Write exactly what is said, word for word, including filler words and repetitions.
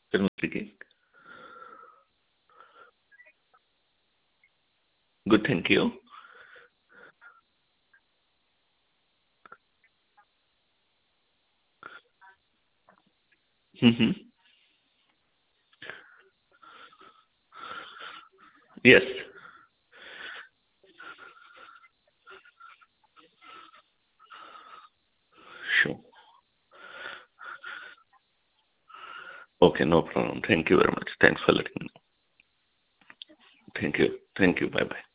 Tell me speaking. Good, thank you. Mm-hmm. Yes. Sure. Okay, no problem. Thank you very much. Thanks for letting me know. Thank you. Thank you. Bye bye.